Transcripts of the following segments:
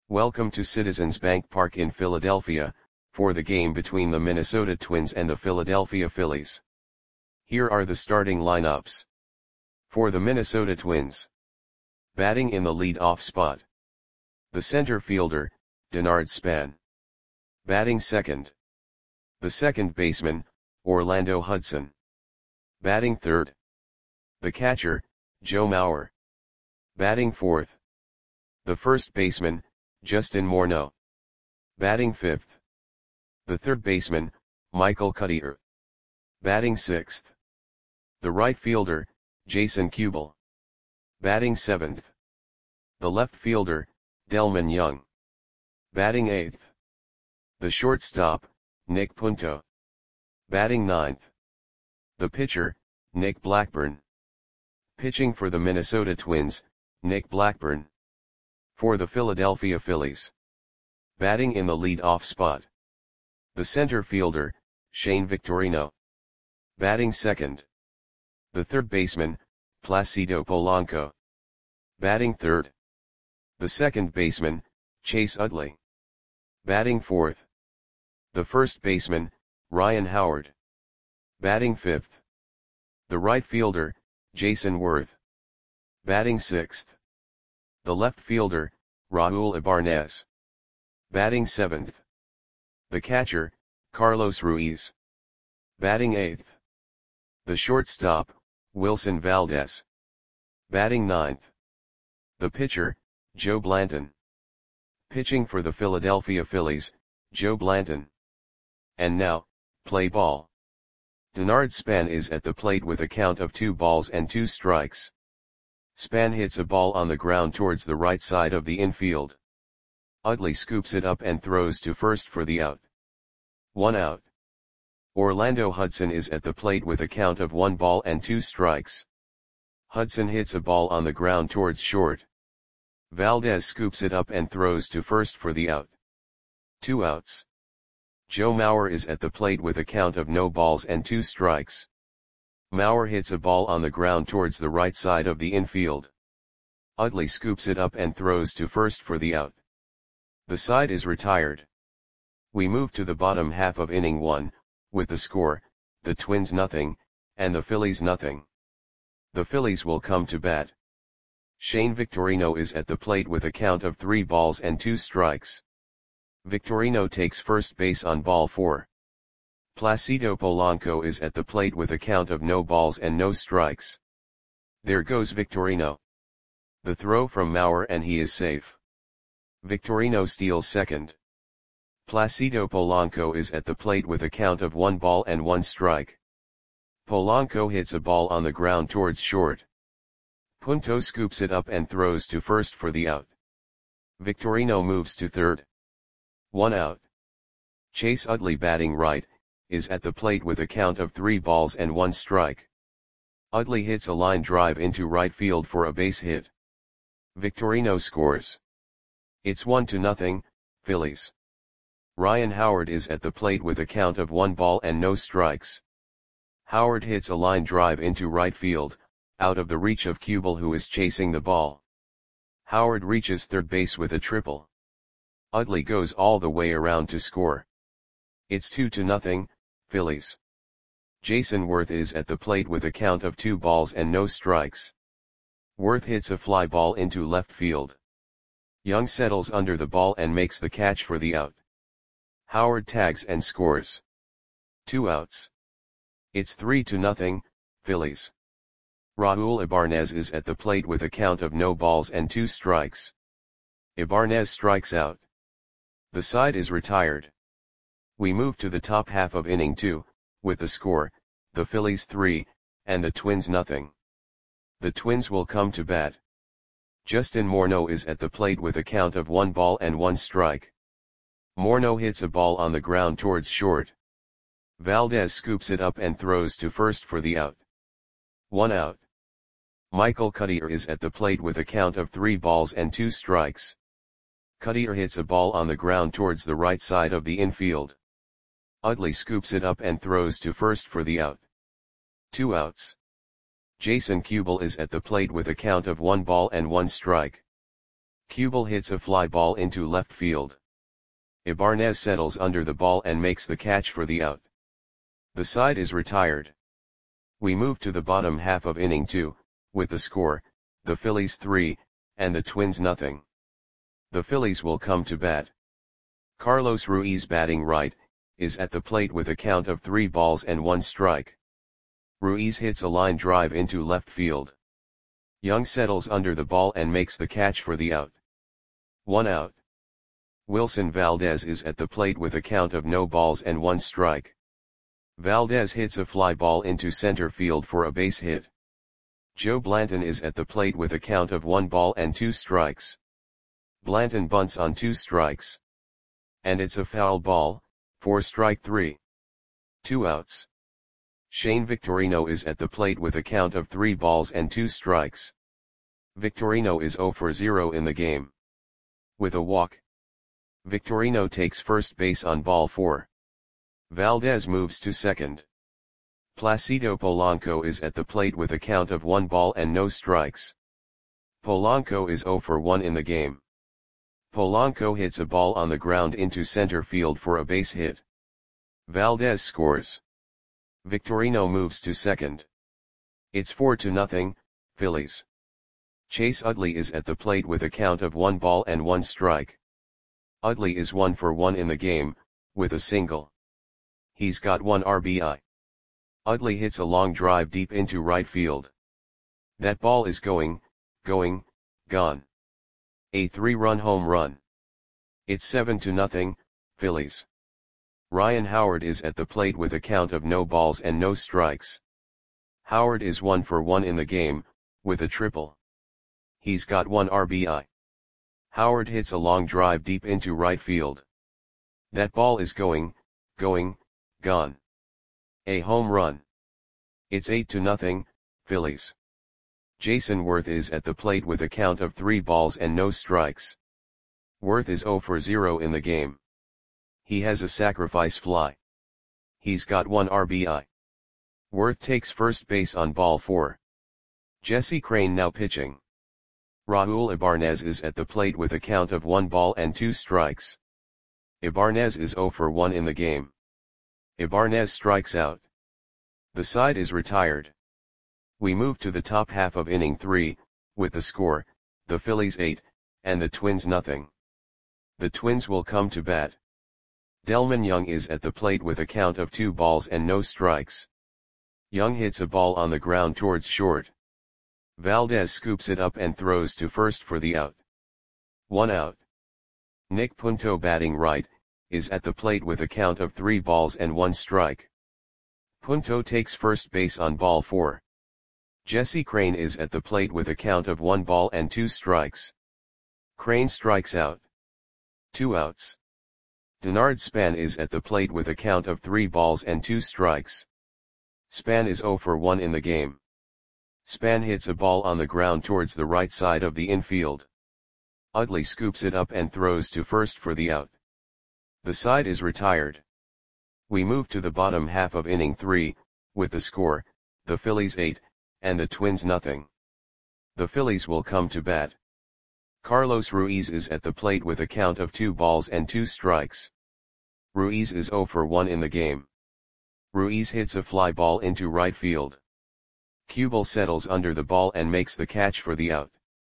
Welcome to Citizens Bank Park in Philadelphia, for the game between the Minnesota Twins and the Philadelphia Phillies. Here are the starting lineups. For the Minnesota Twins. Batting in the lead-off spot. The center fielder, Denard Span. Batting second. The second baseman, Orlando Hudson. Batting third. The catcher, Joe Mauer. Batting fourth. The first baseman, Justin Morneau. Batting fifth. The third baseman, Michael Cuddyer. Batting sixth. The right fielder, Jason Kubel. Batting seventh. The left fielder, Delmon Young. Batting eighth. The shortstop, Nick Punto. Batting ninth. The pitcher, Nick Blackburn. Pitching for the Minnesota Twins, Nick Blackburn. For the Philadelphia Phillies. Batting in the lead-off spot. The center fielder, Shane Victorino. Batting second. The third baseman, Placido Polanco. Batting third. The second baseman, Chase Utley. Batting fourth. The first baseman, Ryan Howard. Batting fifth. The right fielder, Jason Worth. Batting sixth. The left fielder, Raul Ibanez. Batting seventh. The catcher, Carlos Ruiz. Batting eighth. The shortstop, Wilson Valdez. Batting ninth. The pitcher, Joe Blanton. Pitching for the Philadelphia Phillies, Joe Blanton. And now, play ball. Denard Span is at the plate with a count of 2 balls and 2 strikes. Span hits a ball on the ground towards the right side of the infield. Utley scoops it up and throws to first for the out. 1 out. Orlando Hudson is at the plate with a count of 1 ball and 2 strikes. Hudson hits a ball on the ground towards short. Valdez scoops it up and throws to first for the out. 2 outs. Joe Mauer is at the plate with a count of no balls and 2 strikes. Mauer hits a ball on the ground towards the right side of the infield. Utley scoops it up and throws to first for the out. The side is retired. We move to the bottom half of inning 1, with the score, the Twins nothing, and the Phillies nothing. The Phillies will come to bat. Shane Victorino is at the plate with a count of 3 balls and 2 strikes. Victorino takes first base on ball 4. Placido Polanco is at the plate with a count of no balls and no strikes. There goes Victorino. The throw from Mauer and he is safe. Victorino steals second. Placido Polanco is at the plate with a count of 1 ball and 1 strike. Polanco hits a ball on the ground towards short. Punto scoops it up and throws to first for the out. Victorino moves to third. 1 out. Chase Utley, batting right, is at the plate with a count of 3 balls and 1 strike. Utley hits a line drive into right field for a base hit. Victorino scores. It's 1-0, Phillies. Ryan Howard is at the plate with a count of 1 ball and no strikes. Howard hits a line drive into right field, out of the reach of Kubel, who is chasing the ball. Howard reaches third base with a triple. Utley goes all the way around to score. It's 2-0, Phillies. Jason Worth is at the plate with a count of 2 balls and no strikes. Worth hits a fly ball into left field. Young settles under the ball and makes the catch for the out. Howard tags and scores. 2 outs. It's 3-0, Phillies. Raul Ibanez is at the plate with a count of no balls and 2 strikes. Ibanez strikes out. The side is retired. We move to the top half of inning 2, with the score, the Phillies 3, and the Twins nothing. The Twins will come to bat. Justin Morneau is at the plate with a count of 1 ball and 1 strike. Morneau hits a ball on the ground towards short. Valdez scoops it up and throws to first for the out. 1 out. Michael Cuddyer is at the plate with a count of 3 balls and 2 strikes. Cuddyer hits a ball on the ground towards the right side of the infield. Utley scoops it up and throws to first for the out. 2 outs. Jason Kubel is at the plate with a count of 1 ball and 1 strike. Kubel hits a fly ball into left field. Ibarnez settles under the ball and makes the catch for the out. The side is retired. We move to the bottom half of inning 2, with the score, the Phillies 3, and the Twins nothing. The Phillies will come to bat. Carlos Ruiz, batting right, is at the plate with a count of 3 balls and 1 strike. Ruiz hits a line drive into left field. Young settles under the ball and makes the catch for the out. 1 out. Wilson Valdez is at the plate with a count of no balls and 1 strike. Valdez hits a fly ball into center field for a base hit. Joe Blanton is at the plate with a count of 1 ball and 2 strikes. Blanton bunts on 2 strikes. And it's a foul ball, for strike 3. 2 outs. Shane Victorino is at the plate with a count of 3 balls and 2 strikes. Victorino is 0 for 0 in the game. With a walk, Victorino takes first base on ball 4. Valdez moves to second. Placido Polanco is at the plate with a count of 1 ball and no strikes. Polanco is 0 for 1 in the game. Polanco hits a ball on the ground into center field for a base hit. Valdez scores. Victorino moves to second. It's 4-0, Phillies. Chase Utley is at the plate with a count of 1 ball and 1 strike. Utley is 1 for 1 in the game, with a single. He's got 1 RBI. Utley hits a long drive deep into right field. That ball is going, gone. A 3-run home run. It's 7-0, Phillies. Ryan Howard is at the plate with a count of no balls and no strikes. Howard is 1 for 1 in the game, with a triple. He's got 1 RBI. Howard hits a long drive deep into right field. That ball is going, gone. A home run. It's 8-0, Phillies. Jason Worth is at the plate with a count of 3 balls and no strikes. Worth is 0 for 0 in the game. He has a sacrifice fly. He's got 1 RBI. Worth takes first base on ball 4. Jesse Crain now pitching. Raul Ibarnez is at the plate with a count of 1 ball and 2 strikes. Ibarnez is 0 for 1 in the game. Ibarnez strikes out. The side is retired. We move to the top half of inning 3, with the score, the Phillies 8, and the Twins nothing. The Twins will come to bat. Delmon Young is at the plate with a count of 2 balls and no strikes. Young hits a ball on the ground towards short. Valdez scoops it up and throws to first for the out. 1 out. Nick Punto, batting right, is at the plate with a count of 3 balls and 1 strike. Punto takes first base on ball 4. Jesse Crain is at the plate with a count of 1 ball and 2 strikes. Crain strikes out. 2 outs. Denard Span is at the plate with a count of 3 balls and 2 strikes. Span is 0 for 1 in the game. Span hits a ball on the ground towards the right side of the infield. Utley scoops it up and throws to first for the out. The side is retired. We move to the bottom half of inning 3, with the score, the Phillies 8, and the Twins nothing. The Phillies will come to bat. Carlos Ruiz is at the plate with a count of 2 balls and 2 strikes. Ruiz is 0 for 1 in the game. Ruiz hits a fly ball into right field. Kubel settles under the ball and makes the catch for the out.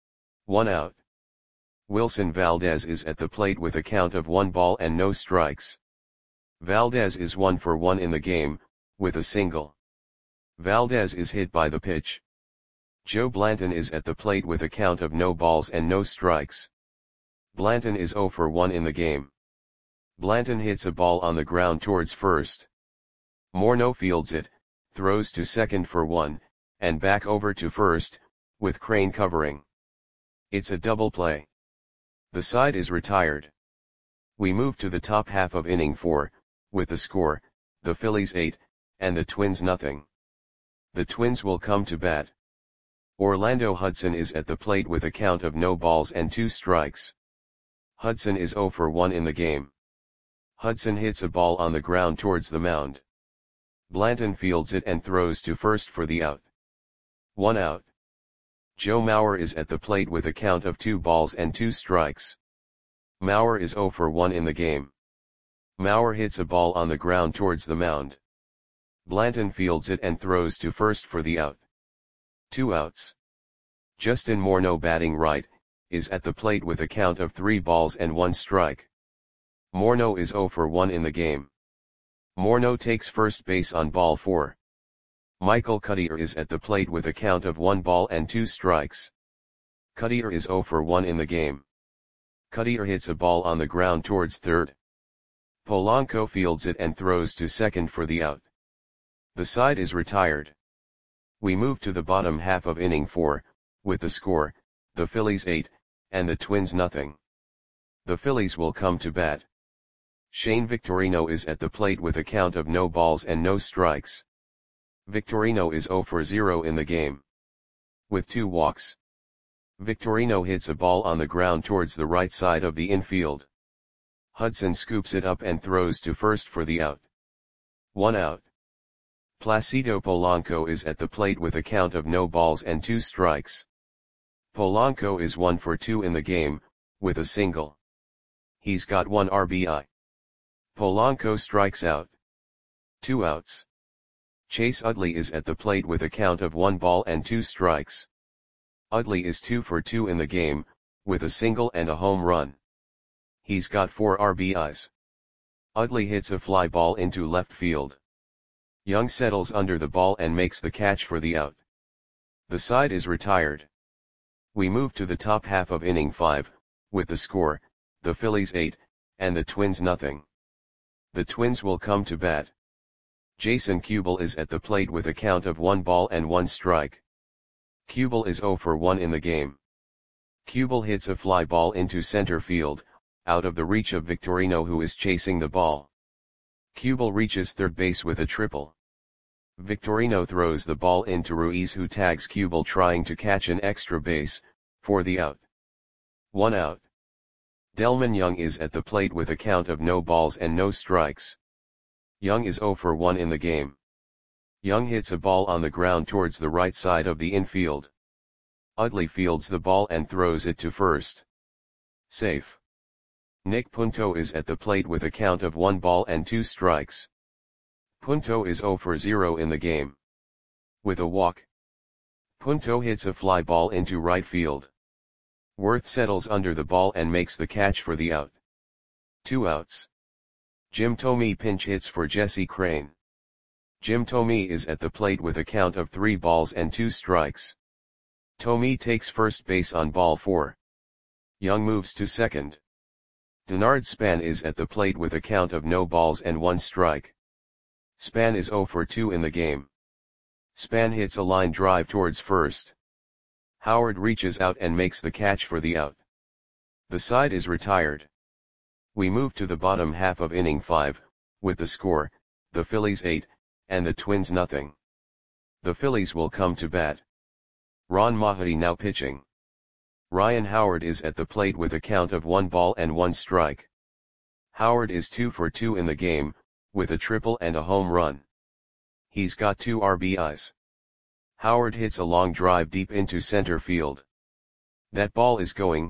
1 out. Wilson Valdez is at the plate with a count of 1 ball and no strikes. Valdez is 1 for 1 in the game, with a single. Valdez is hit by the pitch. Joe Blanton is at the plate with a count of no balls and no strikes. Blanton is 0 for 1 in the game. Blanton hits a ball on the ground towards first. Morneau fields it, throws to second for 1, and back over to first, with Crain covering. It's a double play. The side is retired. We move to the top half of inning 4, with the score, the Phillies 8, and the Twins nothing. The Twins will come to bat. Orlando Hudson is at the plate with a count of no balls and 2 strikes. Hudson is 0 for 1 in the game. Hudson hits a ball on the ground towards the mound. Blanton fields it and throws to first for the out. 1 out. Joe Mauer is at the plate with a count of 2 balls and 2 strikes. Mauer is 0 for 1 in the game. Mauer hits a ball on the ground towards the mound. Blanton fields it and throws to first for the out. 2 outs. Justin Morneau, batting right, is at the plate with a count of 3 balls and 1 strike. Morneau is 0 for 1 in the game. Morneau takes first base on ball 4. Michael Cuddyer is at the plate with a count of 1 ball and 2 strikes. Cuddyer is 0 for 1 in the game. Cuddyer hits a ball on the ground towards third. Polanco fields it and throws to second for the out. The side is retired. We move to the bottom half of inning 4, with the score, the Phillies 8, and the Twins nothing. The Phillies will come to bat. Shane Victorino is at the plate with a count of no balls and no strikes. Victorino is 0 for 0 in the game. With 2 walks. Victorino hits a ball on the ground towards the right side of the infield. Hudson scoops it up and throws to first for the out. 1 out. Placido Polanco is at the plate with a count of no balls and 2 strikes. Polanco is 1 for 2 in the game, with a single. He's got 1 RBI. Polanco strikes out. 2 outs. Chase Utley is at the plate with a count of 1 ball and 2 strikes. Utley is 2 for 2 in the game, with a single and a home run. He's got 4 RBIs. Utley hits a fly ball into left field. Young settles under the ball and makes the catch for the out. The side is retired. We move to the top half of inning 5, with the score, the Phillies 8, and the Twins nothing. The Twins will come to bat. Jason Kubel is at the plate with a count of 1 ball and 1 strike. Kubel is 0 for 1 in the game. Kubel hits a fly ball into center field, out of the reach of Victorino, who is chasing the ball. Kubel reaches third base with a triple. Victorino throws the ball into Ruiz, who tags Kubel trying to catch an extra base, for the out. 1 out. Delmon Young is at the plate with a count of no balls and no strikes. Young is 0 for 1 in the game. Young hits a ball on the ground towards the right side of the infield. Utley fields the ball and throws it to first. Safe. Nick Punto is at the plate with a count of 1 ball and 2 strikes. Punto is 0 for 0 in the game. With a walk. Punto hits a fly ball into right field. Worth settles under the ball and makes the catch for the out. 2 outs. Jim Thome pinch hits for Jesse Crain. Jim Thome is at the plate with a count of 3 balls and 2 strikes. Thome takes first base on ball 4. Young moves to second. Denard Span is at the plate with a count of no balls and 1 strike. Span is 0 for 2 in the game. Span hits a line drive towards first. Howard reaches out and makes the catch for the out. The side is retired. We move to the bottom half of inning 5, with the score, the Phillies 8, and the Twins nothing. The Phillies will come to bat. Ron Mahadi now pitching. Ryan Howard is at the plate with a count of 1 ball and 1 strike. Howard is 2 for 2 in the game, with a triple and a home run. He's got 2 RBIs. Howard hits a long drive deep into center field. That ball is going,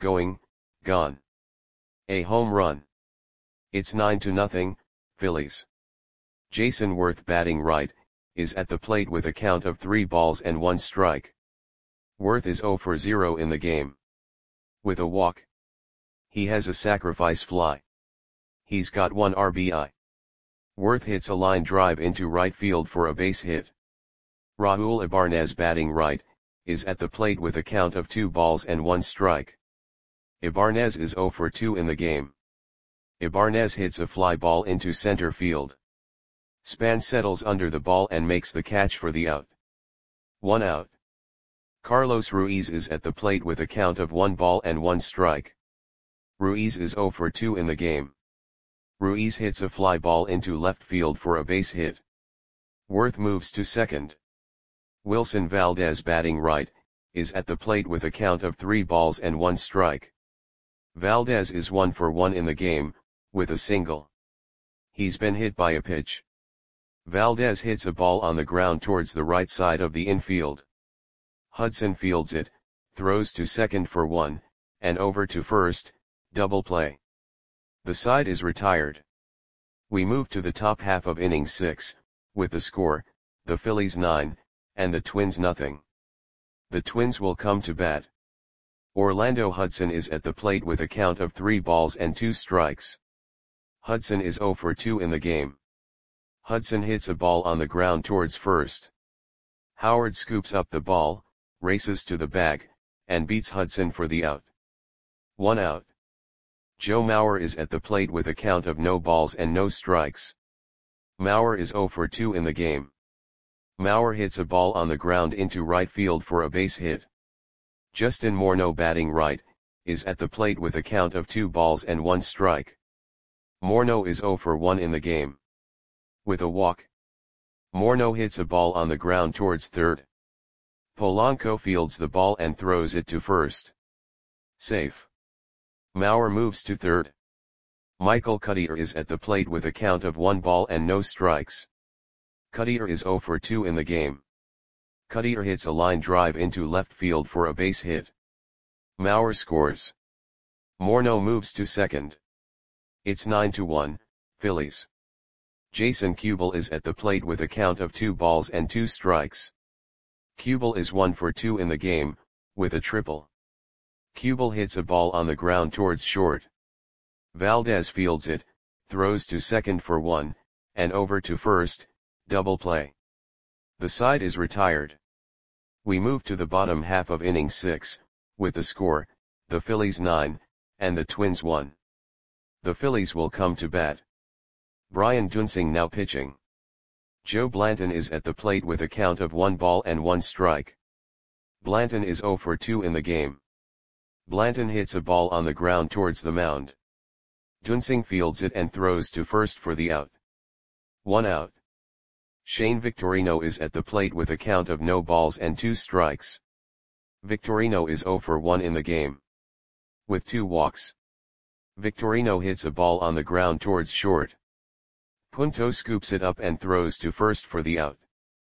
gone. A home run. It's 9-0, Phillies. Jason Worth, batting right, is at the plate with a count of 3 balls and 1 strike. Worth is 0 for 0 in the game. With a walk. He has a sacrifice fly. He's got 1 RBI. Worth hits a line drive into right field for a base hit. Raul Ibanez, batting right, is at the plate with a count of 2 balls and 1 strike. Ibanez is 0 for 2 in the game. Ibanez hits a fly ball into center field. Span settles under the ball and makes the catch for the out. 1 out. Carlos Ruiz is at the plate with a count of 1 ball and 1 strike. Ruiz is 0 for 2 in the game. Ruiz hits a fly ball into left field for a base hit. Worth moves to second. Wilson Valdez, batting right, is at the plate with a count of 3 balls and 1 strike. Valdez is 1 for 1 in the game, with a single. He's been hit by a pitch. Valdez hits a ball on the ground towards the right side of the infield. Hudson fields it, throws to second for 1, and over to first, double play. The side is retired. We move to the top half of inning 6, with the score, the Phillies 9, and the Twins nothing. The Twins will come to bat. Orlando Hudson is at the plate with a count of 3 balls and 2 strikes. Hudson is 0 for 2 in the game. Hudson hits a ball on the ground towards first. Howard scoops up the ball, races to the bag, and beats Hudson for the out. 1 out. Joe Mauer is at the plate with a count of no balls and no strikes. Mauer is 0 for 2 in the game. Mauer hits a ball on the ground into right field for a base hit. Justin Morneau, batting right, is at the plate with a count of 2 balls and 1 strike. Morneau is 0 for 1 in the game. With a walk. Morneau hits a ball on the ground towards third. Polanco fields the ball and throws it to first. Safe. Mauer moves to third. Michael Cuddyer is at the plate with a count of 1 ball and no strikes. Cuddyer is 0 for 2 in the game. Cuddyer hits a line drive into left field for a base hit. Mauer scores. Morneau moves to second. It's 9-1, Phillies. Jason Kubel is at the plate with a count of 2 balls and 2 strikes. Kubel is 1 for 2 in the game, with a triple. Kubel hits a ball on the ground towards short. Valdez fields it, throws to second for 1, and over to first, double play. The side is retired. We move to the bottom half of inning 6, with the score, the Phillies 9, and the Twins 1. The Phillies will come to bat. Brian Duensing now pitching. Joe Blanton is at the plate with a count of 1 ball and 1 strike. Blanton is 0 for 2 in the game. Blanton hits a ball on the ground towards the mound. Duensing fields it and throws to first for the out. 1 out. Shane Victorino is at the plate with a count of no balls and 2 strikes. Victorino is 0 for 1 in the game. With 2 walks. Victorino hits a ball on the ground towards short. Punto scoops it up and throws to first for the out.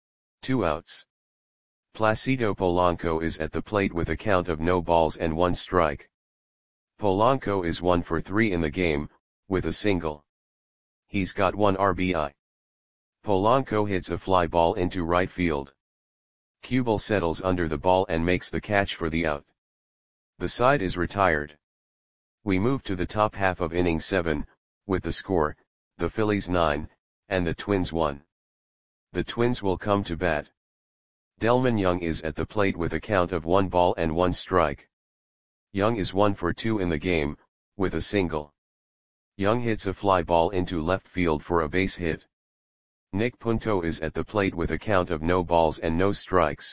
2 outs. Placido Polanco is at the plate with a count of no balls and 1 strike. Polanco is 1 for 3 in the game, with a single. He's got 1 RBI. Polanco hits a fly ball into right field. Kubel settles under the ball and makes the catch for the out. The side is retired. We move to the top half of inning 7, with the score, the Phillies 9, and the Twins 1. The Twins will come to bat. Delmon Young is at the plate with a count of 1 ball and 1 strike. Young is 1 for 2 in the game, with a single. Young hits a fly ball into left field for a base hit. Nick Punto is at the plate with a count of no balls and no strikes.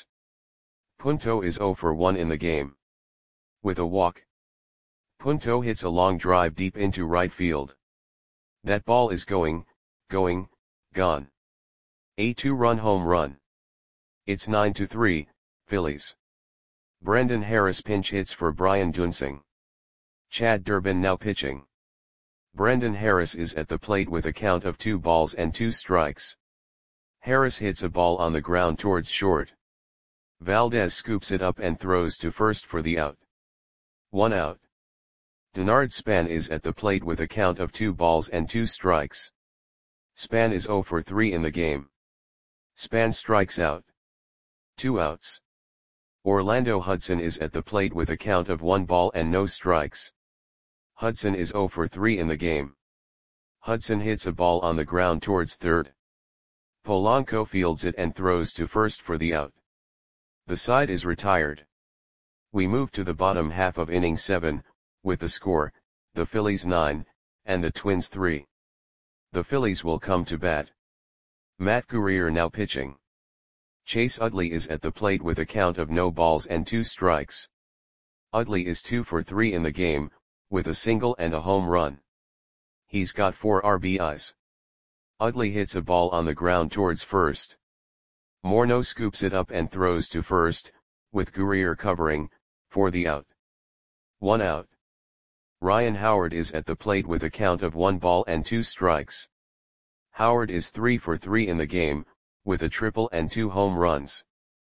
Punto is 0 for 1 in the game. With a walk. Punto hits a long drive deep into right field. That ball is gone. A 2-run home run. It's 9-3, Phillies. Brendan Harris pinch hits for Brian Duensing. Chad Durbin now pitching. Brendan Harris is at the plate with a count of 2 balls and 2 strikes. Harris hits a ball on the ground towards short. Valdez scoops it up and throws to first for the out. 1 out. Denard Span is at the plate with a count of 2 balls and 2 strikes. Span is 0 for 3 in the game. Span strikes out. 2 outs. Orlando Hudson is at the plate with a count of 1 ball and no strikes. Hudson is 0 for 3 in the game. Hudson hits a ball on the ground towards third. Polanco fields it and throws to first for the out. The side is retired. We move to the bottom half of inning 7, with the score, the Phillies 9, and the Twins 3. The Phillies will come to bat. Matt Guerrier now pitching. Chase Utley is at the plate with a count of no balls and 2 strikes. Utley is 2 for 3 in the game, with a single and a home run. He's got 4 RBIs. Utley hits a ball on the ground towards first. Morneau scoops it up and throws to first, with Guerrier covering, for the out. 1 out. Ryan Howard is at the plate with a count of 1 ball and 2 strikes. Howard is 3 for 3 in the game, with a triple and 2 home runs.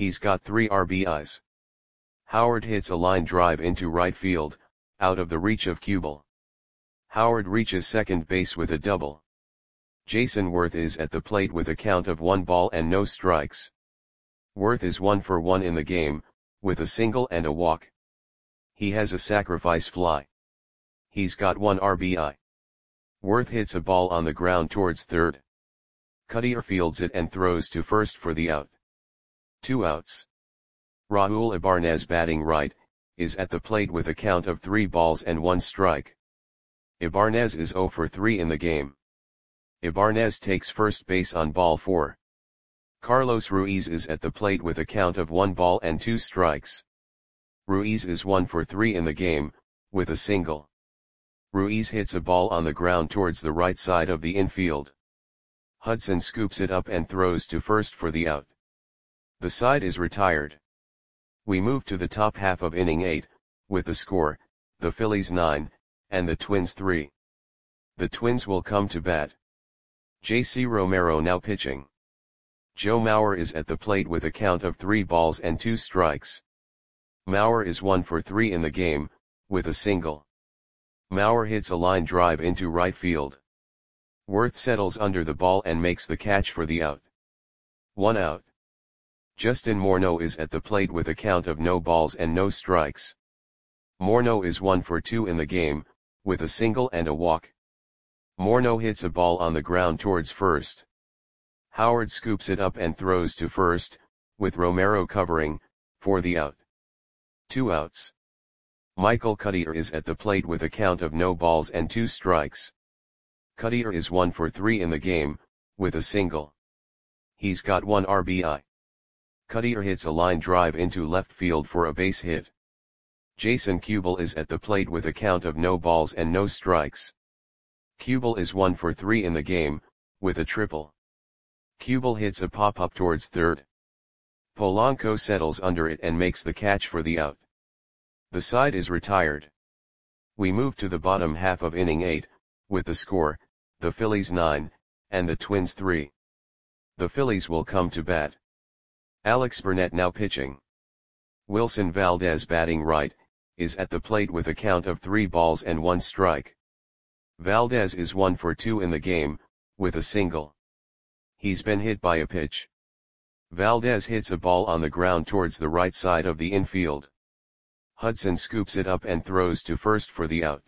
He's got 3 RBIs. Howard hits a line drive into right field, out of the reach of Kubel. Howard reaches second base with a double. Jason Worth is at the plate with a count of 1 ball and no strikes. Worth is 1 for 1 in the game, with a single and a walk. He has a sacrifice fly. He's got 1 RBI. Worth hits a ball on the ground towards third. Cuddyer fields it and throws to first for the out. 2 outs. Raul Ibanez, batting right, is at the plate with a count of 3 balls and 1 strike. Ibanez is 0 for 3 in the game. Ibanez takes first base on ball 4. Carlos Ruiz is at the plate with a count of 1 ball and 2 strikes. Ruiz is 1 for 3 in the game, with a single. Ruiz hits a ball on the ground towards the right side of the infield. Hudson scoops it up and throws to first for the out. The side is retired. We move to the top half of inning 8, with the score, the Phillies 9, and the Twins 3. The Twins will come to bat. J.C. Romero now pitching. Joe Mauer is at the plate with a count of 3 balls and 2 strikes. Mauer is 1 for 3 in the game, with a single. Mauer hits a line drive into right field. Worth settles under the ball and makes the catch for the out. 1 out. Justin Morneau is at the plate with a count of no balls and no strikes. Morneau is 1 for 2 in the game, with a single and a walk. Morneau hits a ball on the ground towards first. Howard scoops it up and throws to first, with Romero covering, for the out. 2 outs. Michael Cuddyer is at the plate with a count of no balls and 2 strikes. Cuddyer is 1 for 3 in the game, with a single. He's got 1 RBI. Cuddyer hits a line drive into left field for a base hit. Jason Kubel is at the plate with a count of no balls and no strikes. Kubel is 1 for 3 in the game, with a triple. Kubel hits a pop-up towards third. Polanco settles under it and makes the catch for the out. The side is retired. We move to the bottom half of inning 8, with the score, the Phillies 9, and the Twins 3. The Phillies will come to bat. Alex Burnett now pitching. Wilson Valdez, batting right, is at the plate with a count of 3 balls and 1 strike. Valdez is 1 for 2 in the game, with a single. He's been hit by a pitch. Valdez hits a ball on the ground towards the right side of the infield. Hudson scoops it up and throws to first for the out.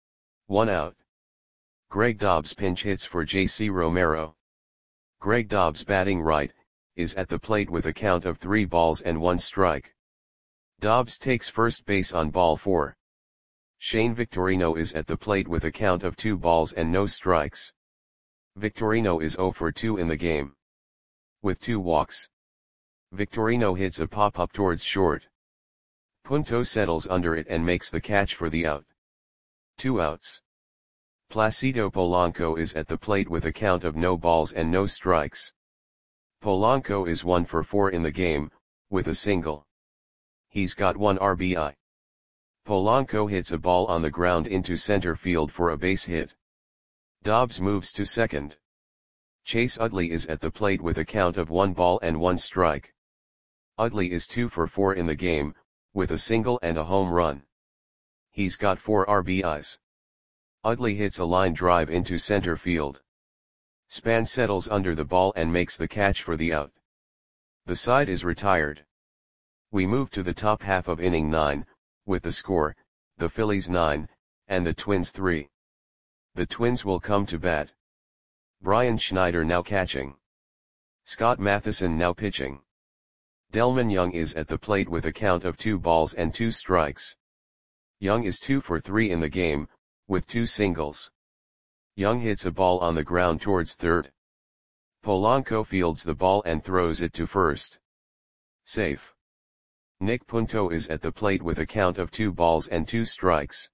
1 out. Greg Dobbs pinch hits for J.C. Romero. Greg Dobbs, batting right, is at the plate with a count of 3 balls and 1 strike. Dobbs takes first base on ball 4. Shane Victorino is at the plate with a count of 2 balls and no strikes. Victorino is 0 for 2 in the game. With 2 walks. Victorino hits a pop-up towards short. Punto settles under it and makes the catch for the out. 2 outs. Placido Polanco is at the plate with a count of no balls and no strikes. Polanco is 1 for 4 in the game, with a single. He's got 1 RBI. Polanco hits a ball on the ground into center field for a base hit. Dobbs moves to second. Chase Utley is at the plate with a count of 1 ball and 1 strike. Utley is 2 for 4 in the game, with a single and a home run. He's got 4 RBIs. Utley hits a line drive into center field. Span settles under the ball and makes the catch for the out. The side is retired. We move to the top half of inning 9, with the score, the Phillies 9, and the Twins 3. The Twins will come to bat. Brian Schneider now catching. Scott Matheson now pitching. Delman Young is at the plate with a count of 2 balls and 2 strikes. Young is 2 for 3 in the game, with 2 singles. Young hits a ball on the ground towards third. Polanco fields the ball and throws it to first. Safe. Nick Punto is at the plate with a count of 2 balls and 2 strikes.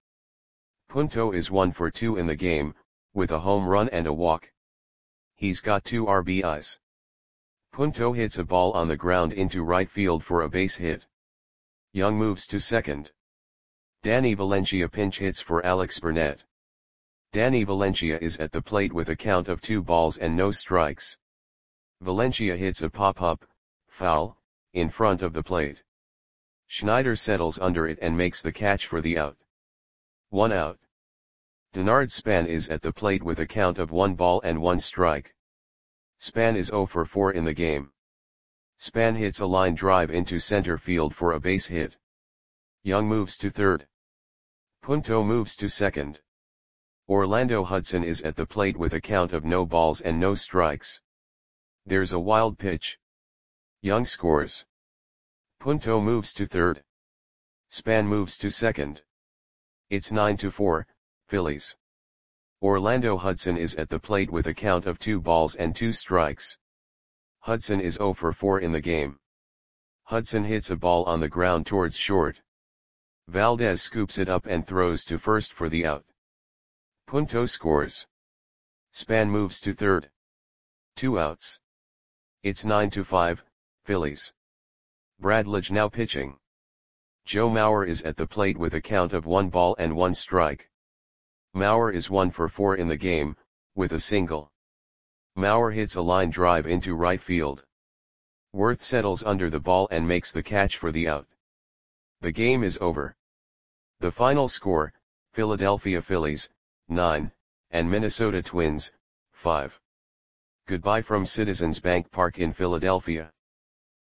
Punto is 1 for 2 in the game, with a home run and a walk. He's got 2 RBIs. Punto hits a ball on the ground into right field for a base hit. Young moves to second. Danny Valencia pinch hits for Alex Burnett. Danny Valencia is at the plate with a count of 2 balls and no strikes. Valencia hits a pop-up, foul, in front of the plate. Schneider settles under it and makes the catch for the out. 1 out. Denard Span is at the plate with a count of 1 ball and 1 strike. Span is 0 for 4 in the game. Span hits a line drive into center field for a base hit. Young moves to third. Punto moves to second. Orlando Hudson is at the plate with a count of no balls and no strikes. There's a wild pitch. Young scores. Punto moves to third. Span moves to second. It's 9-4, Phillies. Orlando Hudson is at the plate with a count of 2 balls and 2 strikes. Hudson is 0 for 4 in the game. Hudson hits a ball on the ground towards short. Valdez scoops it up and throws to first for the out. Punto scores. Span moves to third. 2 outs. It's 9-5, Phillies. Bradledge now pitching. Joe Mauer is at the plate with a count of 1 ball and 1 strike. Mauer is 1 for 4 in the game, with a single. Mauer hits a line drive into right field. Worth settles under the ball and makes the catch for the out. The game is over. The final score, Philadelphia Phillies, 9, and Minnesota Twins, 5. Goodbye from Citizens Bank Park in Philadelphia.